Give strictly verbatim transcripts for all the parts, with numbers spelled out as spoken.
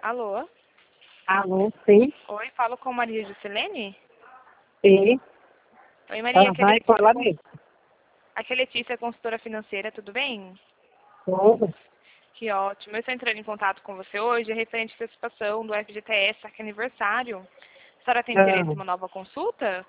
Alô? Alô, sim, Oi, falo com Maria Juscelene? sim. Oi, Maria, aqui é Aham, é com Letícia, ela cons- mesmo. aqui é Letícia, consultora financeira, tudo bem? Tudo. Que ótimo. Eu estou entrando em contato com você hoje, referente à participação do F G T S, aqui é aniversário. A senhora tem interesse em Ah, uma nova consulta?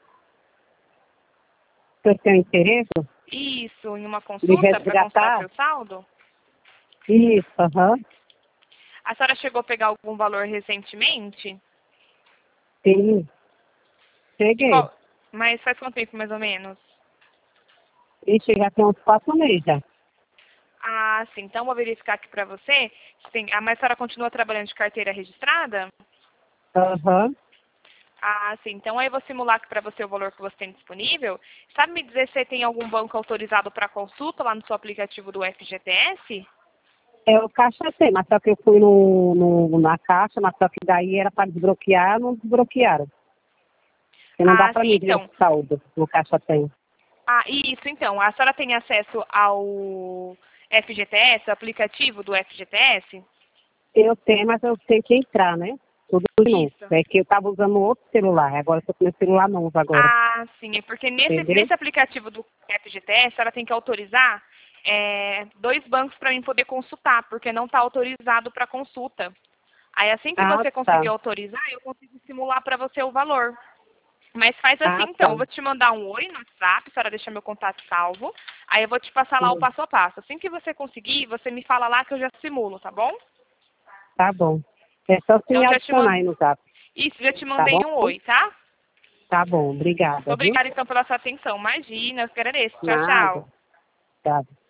você tem interesse Isso, em uma de consulta para consultar resgatar? seu saldo? Isso, aham, A senhora chegou a pegar algum valor recentemente? sim. E Cheguei. qual... Mas faz quanto tempo, mais ou menos? Ixi, já tem uns quatro meses já. Ah, sim. Então, vou verificar aqui para você. Sim. Ah, mas a senhora continua trabalhando de carteira registrada? Aham. Ah, sim. Então, aí eu vou simular aqui para você o valor que você tem disponível. Sabe me dizer se tem algum banco autorizado para consulta lá no seu aplicativo do F G T S? É o caixa tem, mas só que eu fui no, no, na caixa, mas só que daí era para desbloquear, não desbloquearam. Porque não dá Ah, para sim. mim ver o Então, saldo no caixa tem. ah, isso. Então, a senhora tem acesso ao F G T S, o aplicativo do F G T S? Eu tenho, mas eu tenho que entrar, né? Tudo de novo. Isso. É que eu estava usando outro celular, agora eu estou com meu celular novo agora. Ah, sim. É porque nesse, Entendeu? nesse aplicativo do F G T S, ela tem que autorizar é, dois bancos para mim poder consultar, porque não está autorizado para consulta. Aí assim que Ah, você tá. conseguir autorizar, eu consigo simular para você o valor. Mas faz assim Ah, então, tá. eu vou te mandar um oi no WhatsApp, a senhora deixa meu contato salvo. Aí eu vou te passar lá o Hum, passo a passo. Assim que você conseguir, você me fala lá que eu já simulo, tá bom? Tá bom. É só você me Então já te adicionar mando. aí no zap, Isso, já te tá mandei bom? um oi, tá? Tá bom, obrigada, viu? Obrigada então pela sua atenção. Imagina, eu que agradeço. Tchau, Nada. tchau. Tá.